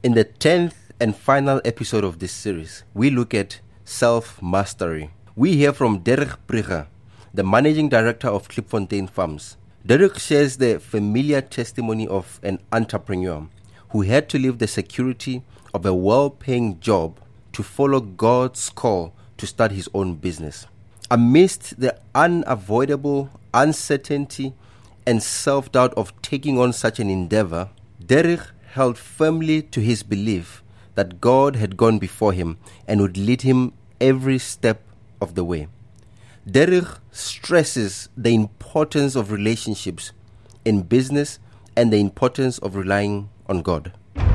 In the 10th and final episode of this series, we look at self-mastery. We hear from Derek Prigga, the managing director of Klipfontein Farms. Derek shares the familiar testimony of an entrepreneur who had to leave the security of a well-paying job to follow God's call to start his own business. Amidst the unavoidable uncertainty and self-doubt of taking on such an endeavor, Derek held firmly to his belief that God had gone before him and would lead him every step of the way. Derek stresses the importance of relationships in business and the importance of relying on God.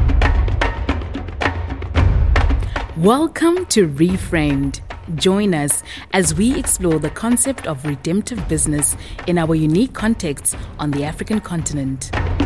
Welcome to Reframed. Join us as we explore the concept of redemptive business in our unique context on the African continent.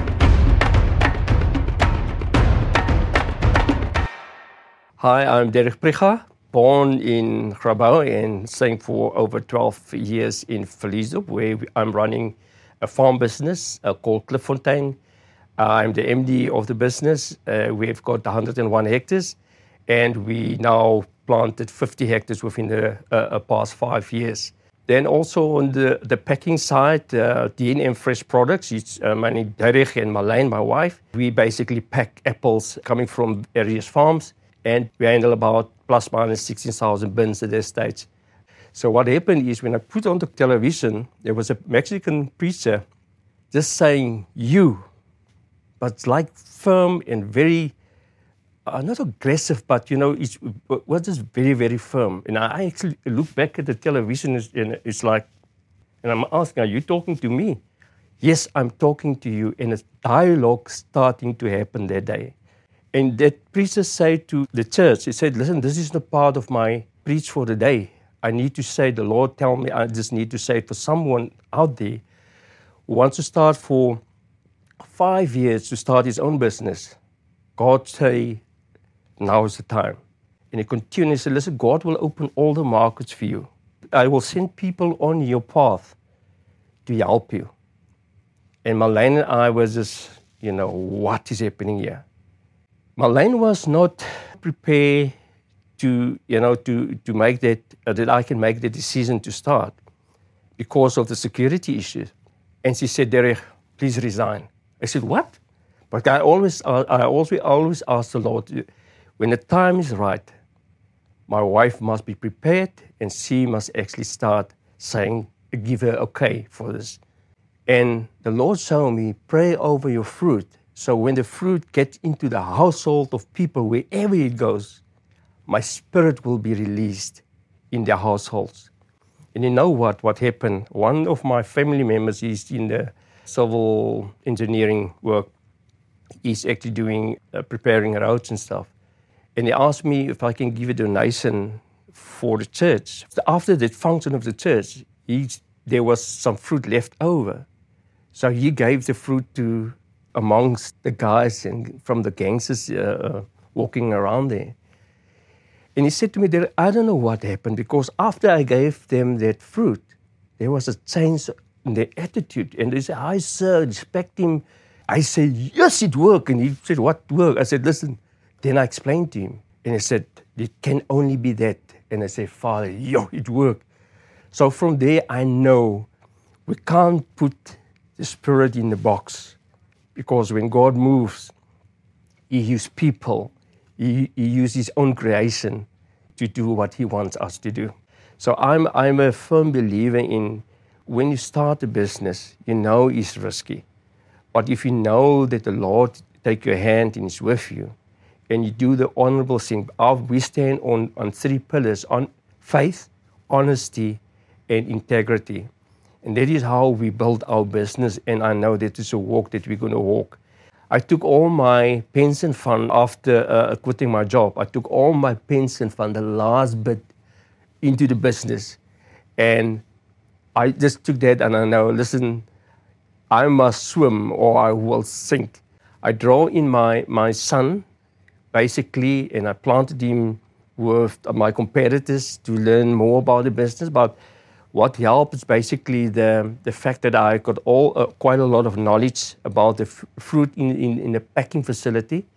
Hi, I'm Derek Prigga, born in Grabouw and staying for over 12 years in Verliesdorp, where I'm running a farm business called Klipfontein. I'm the MD of the business. We've got 101 hectares, and we now planted 50 hectares within the past 5 years. Then also on the packing side, D&M Fresh Products, it's mainly Derek and Marlene, my wife. We basically pack apples coming from various farms, and we handle about plus minus 16,000 bins at this stage. So what happened is when I put on the television, there was a Mexican preacher just saying, you, but like firm and very, not aggressive, but it was just very, very firm. And I actually look back at the television and it's like, and I'm asking, are you talking to me? Yes, I'm talking to you. And a dialogue starting to happen that day. And that preacher said to the church, he said, listen, this is not part of my preach for the day. I need to say, the Lord tell me, I just need to say it for someone out there who wants to start for 5 years to start his own business. God say, now is the time. And he continues to say, listen, God will open all the markets for you. I will send people on your path to help you. And Marlene and I was just, what is happening here? Marlene was not prepared to make that I can make the decision to start because of the security issues. And she said, Derek, please resign. I said, what? But I always ask the Lord, when the time is right, my wife must be prepared and she must actually start saying, give her okay for this. And the Lord showed me, pray over your fruit. So when the fruit gets into the household of people, wherever it goes, my spirit will be released in their households. And you know what happened? One of my family members is in the civil engineering work. He's actually doing, preparing roads and stuff. And he asked me if I can give a donation for the church. After the function of the church, there was some fruit left over. So he gave the fruit to amongst the guys and from the gangsters walking around there. And he said to me, I don't know what happened, because after I gave them that fruit, there was a change in their attitude. And they said, hi, sir, respect him. I said, yes, it worked. And he said, what worked? I said, listen. Then I explained to him. And he said, it can only be that. And I said, Father, it worked. So from there, I know we can't put the spirit in the box. Because when God moves, he uses people. He uses his own creation to do what he wants us to do. So I'm a firm believer in when you start a business, it's risky. But if you know that the Lord take your hand and is with you, and you do the honorable thing, we stand on 3 pillars, on faith, honesty, and integrity. And that is how we build our business, and I know that it's a walk that we're going to walk. I took all my pension fund after quitting my job. I took all my pension fund, the last bit, into the business. And I just took that and I know, listen, I must swim or I will sink. I draw in my son, basically, and I planted him with my competitors to learn more about the business. But what helped is basically the fact that I got quite a lot of knowledge about the fruit in the packing facility.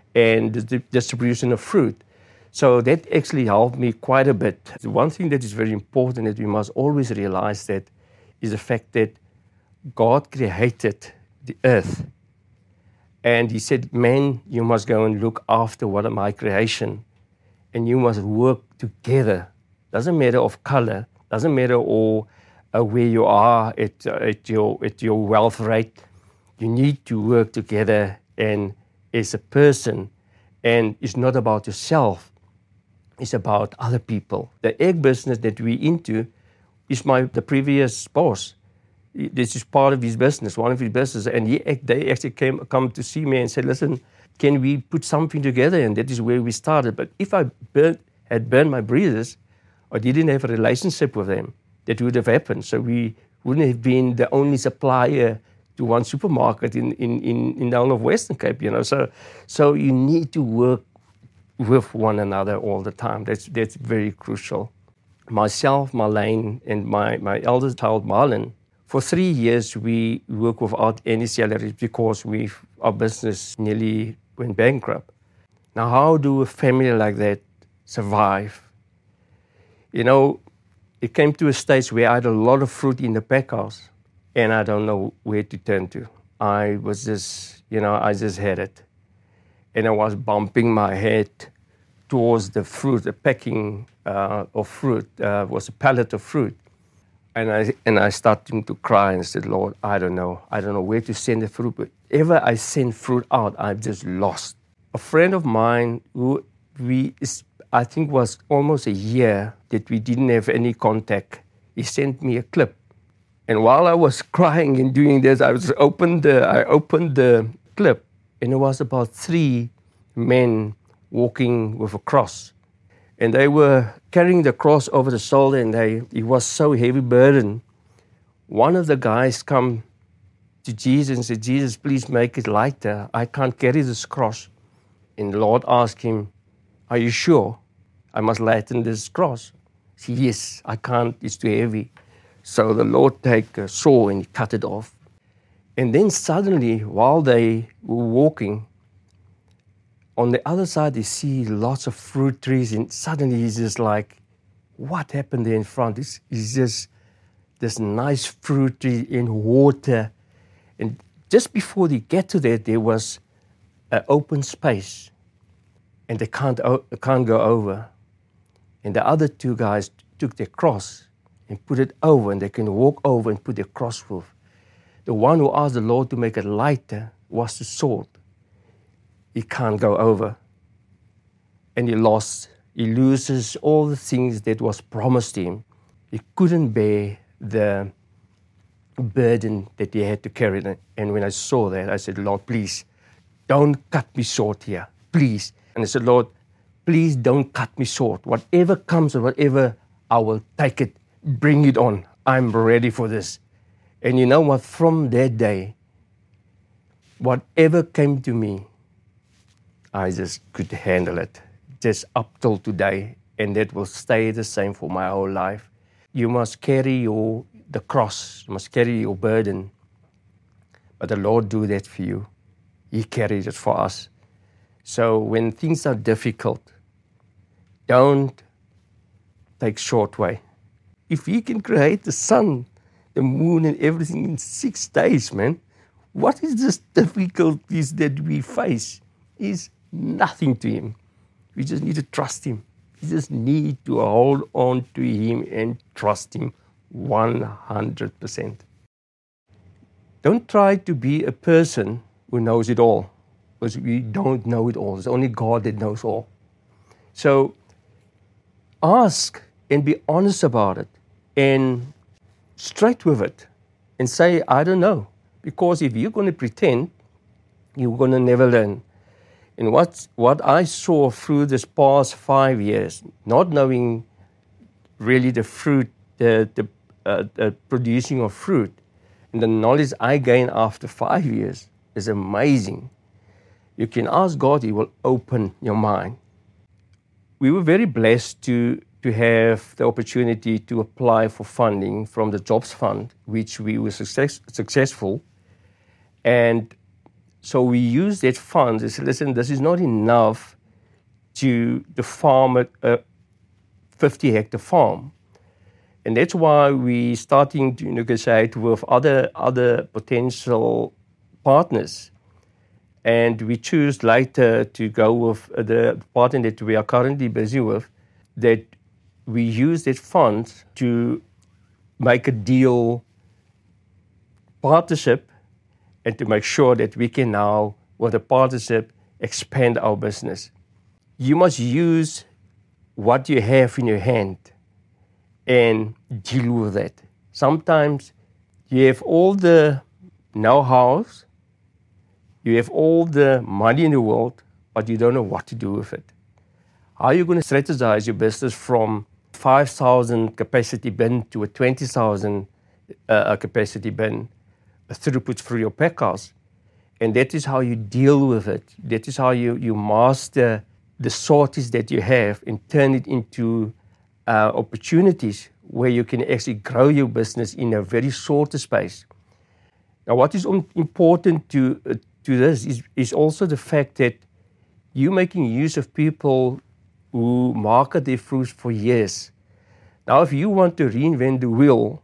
and the distribution of fruit. So that actually helped me quite a bit. The one thing that is very important that we must always realize that is the fact that God created the earth. And he said, man, you must go and look after what are my creation. And you must work together. Doesn't matter of color, doesn't matter or where you are at your wealth rate. You need to work together and as a person. And it's not about yourself. It's about other people. The egg business that we're into is the previous boss. This is part of his business, one of his business. And they actually come to see me and said, listen, can we put something together? And that is where we started. But if I had burned my breeders, or didn't have a relationship with them, that would have happened. So we wouldn't have been the only supplier to one supermarket in the whole of Western Cape, you know. So you need to work with one another all the time. That's very crucial. Myself, Marlene, and my eldest child, Marlon, for 3 years we worked without any salaries because our business nearly went bankrupt. Now, how do a family like that survive? You know, it came to a stage where I had a lot of fruit in the pack house, and I don't know where to turn to. I just had it. And I was bumping my head towards the fruit, the packing of fruit, was a pallet of fruit. And I started to cry and said, Lord, I don't know where to send the fruit. But ever I send fruit out, I've just lost. A friend of mine who I think was almost a year that we didn't have any contact, he sent me a clip. And while I was crying and doing this, I opened the clip, and there was about 3 men walking with a cross. And they were carrying the cross over the shoulder, and it was so heavy burden. One of the guys come to Jesus and said, Jesus, please make it lighter. I can't carry this cross. And the Lord asked him, are you sure I must lighten this cross? He said, yes, I can't, it's too heavy. So the Lord take a saw and he cut it off. And then suddenly, while they were walking, on the other side, they see lots of fruit trees, and suddenly he's just like, what happened there in front? It's just this nice fruit tree in water. And just before they get to that, there was an open space, and they can't go over. And the other 2 guys took their cross and put it over, and they can walk over and put their cross with. The one who asked the Lord to make it lighter was the sword. He can't go over. And he loses all the things that was promised him. He couldn't bear the burden that he had to carry. And when I saw that, I said, Lord, please, don't cut me short here, please. And I said, Lord, please don't cut me short. Whatever comes or whatever, I will take it, bring it on. I'm ready for this. And you know what? From that day, whatever came to me, I just could handle it, just up till today. And that will stay the same for my whole life. You must carry the cross, you must carry your burden. But the Lord do that for you. He carries it for us. So when things are difficult, don't take short way. If He can create the sun, the moon and everything in 6 days, man, what is this difficulties that we face? Is nothing to Him. We just need to trust Him. We just need to hold on to Him and trust Him 100%. Don't try to be a person who knows it all, because we don't know it all. It's only God that knows all. So ask and be honest about it and straight with it and say, I don't know. Because if you're going to pretend, you're going to never learn. And what I saw through this past 5 years, not knowing really the fruit, the producing of fruit, and the knowledge I gained after 5 years is amazing. You can ask God, He will open your mind. We were very blessed to have the opportunity to apply for funding from the Jobs Fund, which we were successful. And So we use that fund to say, listen, this is not enough to farm a 50-hectare farm. And that's why we're starting to negotiate with other potential partners. And we choose later to go with the partner that we are currently busy with, that we use that fund to make a deal partnership and to make sure that we can now, with a partnership, expand our business. You must use what you have in your hand and deal with it. Sometimes you have all the know-hows, you have all the money in the world, but you don't know what to do with it. How are you going to strategize your business from 5,000 capacity bin to a 20,000 capacity bin, throughput through your pack house? And that is how you deal with it. That is how you master the sorties that you have and turn it into opportunities where you can actually grow your business in a very short space. Now, what is important to this is also the fact that you're making use of people who market their fruits for years. Now, if you want to reinvent the wheel,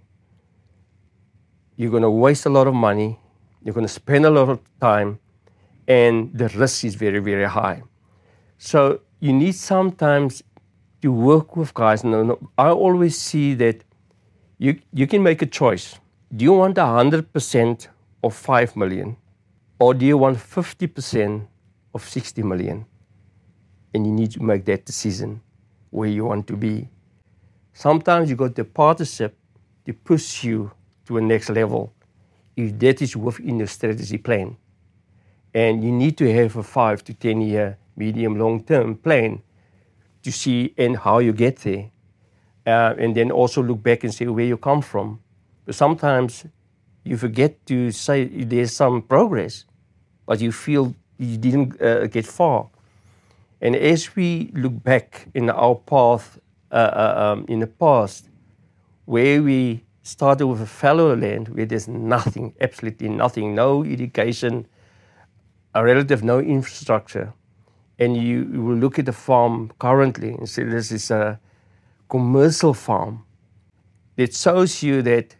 you're going to waste a lot of money, you're going to spend a lot of time, and the risk is very, very high. So you need sometimes to work with guys. I always see that you can make a choice. Do you want 100% of 5 million? Or do you want 50% of 60 million? And you need to make that decision where you want to be. Sometimes you got the partnership to push you to a next level if that is within your strategy plan. And you need to have a 5 to 10 year medium long-term plan to see and how you get there. And then also look back and see where you come from. But sometimes you forget to say there's some progress, but you feel you didn't get far. And as we look back in our path in the past, where we started with a fallow land, where there's nothing, absolutely nothing, no irrigation, no infrastructure, and you will look at the farm currently and say this is a commercial farm, it shows you that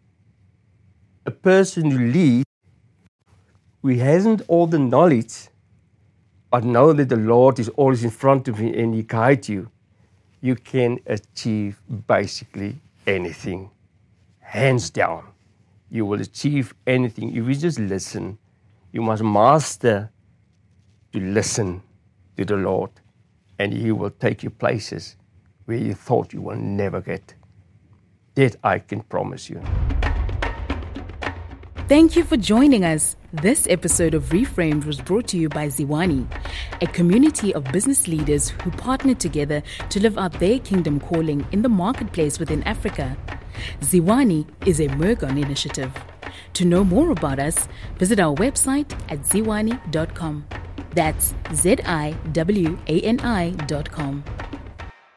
a person who leads, who hasn't all the knowledge, but know that the Lord is always in front of you and He guides you, you can achieve basically anything. Hands down, you will achieve anything. If you just listen, you must master to listen to the Lord, and He will take you places where you thought you will never get. That I can promise you. Thank you for joining us. This episode of Reframed was brought to you by Ziwani, a community of business leaders who partner together to live out their kingdom calling in the marketplace within Africa. Ziwani is a Mergon initiative. To know more about us, visit our website at ziwani.com. That's ZIWANI.com.